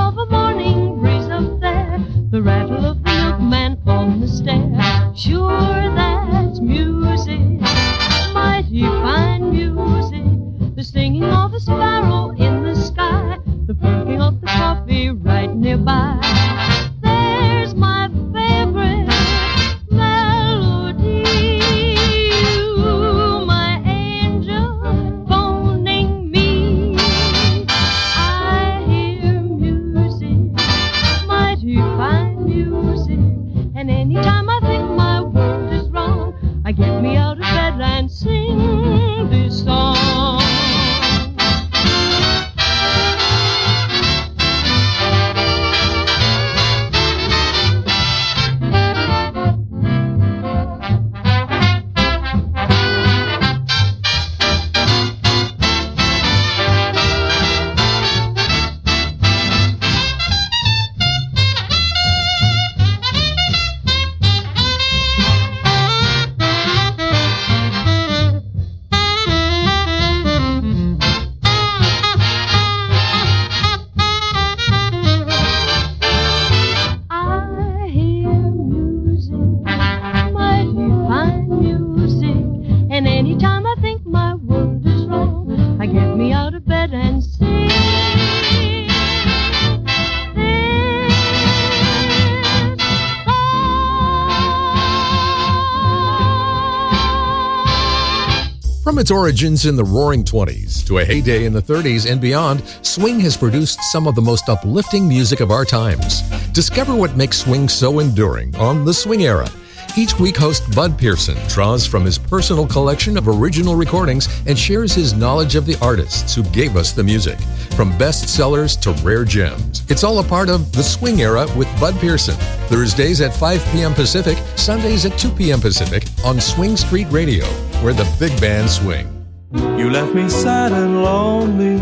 of a morning breeze up there, the rattle of the milkman on the stair. Sure, that's music, mighty fine music. The singing of a sparrow in the sky, the perking of the coffee right nearby. There's my favorite melody, you, my angel, phoning me. I hear music, mighty fine music, and anytime I think my world is wrong, I get me out of bed and sing this song. And anytime I think my world is wrong, I get me out of bed and sing this song. From its origins in the Roaring 20s to a heyday in the 30s and beyond, swing has produced some of the most uplifting music of our times. Discover what makes swing so enduring on The Swing Era. Each week, host Bud Pearson draws from his personal collection of original recordings and shares his knowledge of the artists who gave us the music, from bestsellers to rare gems. It's all a part of The Swing Era with Bud Pearson. Thursdays at 5 p.m. Pacific, Sundays at 2 p.m. Pacific on Swing Street Radio, where the big band swing. You left me sad and lonely.